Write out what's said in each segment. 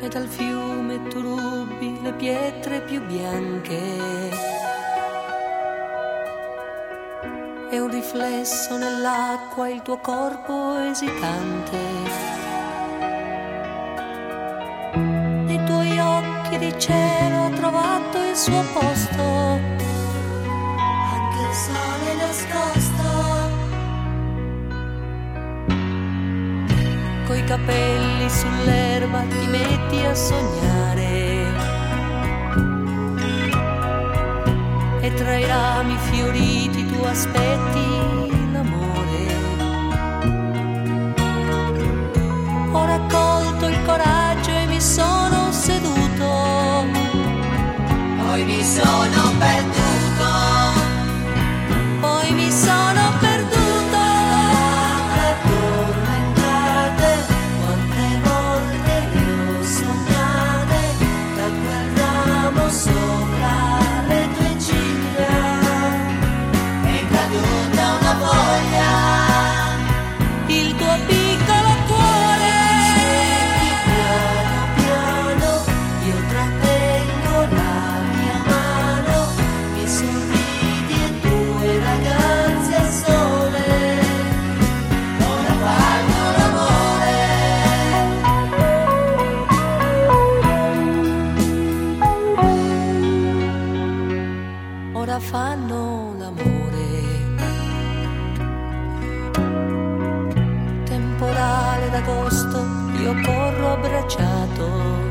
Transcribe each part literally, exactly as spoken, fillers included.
e dal fiume tu rubi le pietre più bianche. È un riflesso nell'acqua il tuo corpo esitante. Nei tuoi occhi di cielo ha trovato il suo posto, anche il sole nascosto. Coi capelli sull'erba ti metti a sognare e tra i rami fioriti tu aspetti l'amore. Ho raccolto il coraggio e mi sono seduto, poi mi sono perduto, poi mi sono perduto. Quante volte le ho sognate da quel ramo sopra le tue ciglia. È caduta una foglia, il tuo piccolo cuore. Piano piano io trattengo la mia mano, mi sorridi e due ragazze al sole. Ora fanno l'amore. Ora fanno l'amore. Temporale d'agosto, io corro abbracciato.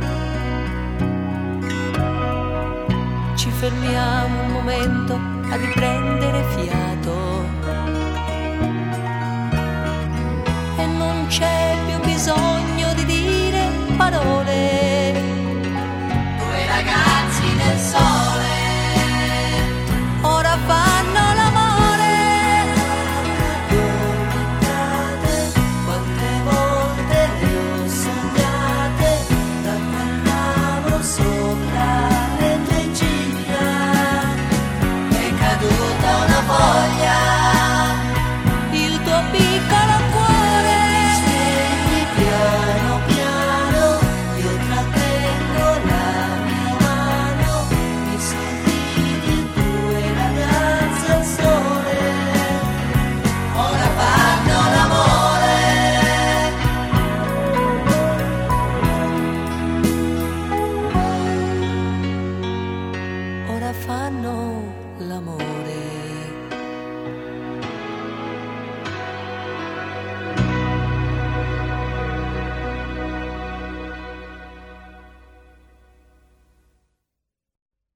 Ci fermiamo un momento a riprendere fiato. E non c'è